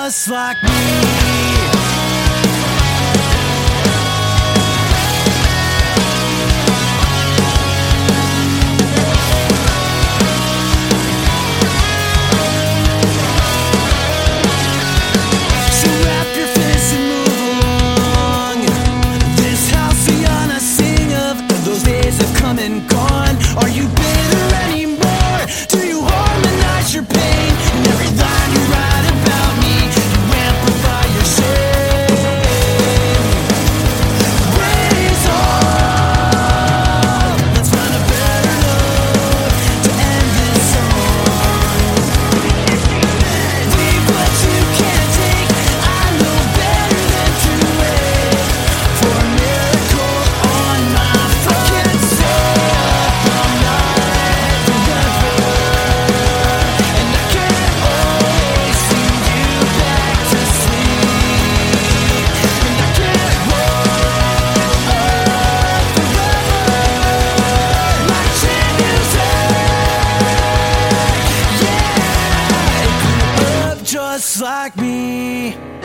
just like me. And gone. Are you bitter anymore? Do you harmonize your pain? And every line you write about me, you amplify your shame. Raise on. Let's find a better note to end this on. Leave what you can't take. I know better than to wait for a miracle on my front. Just like me.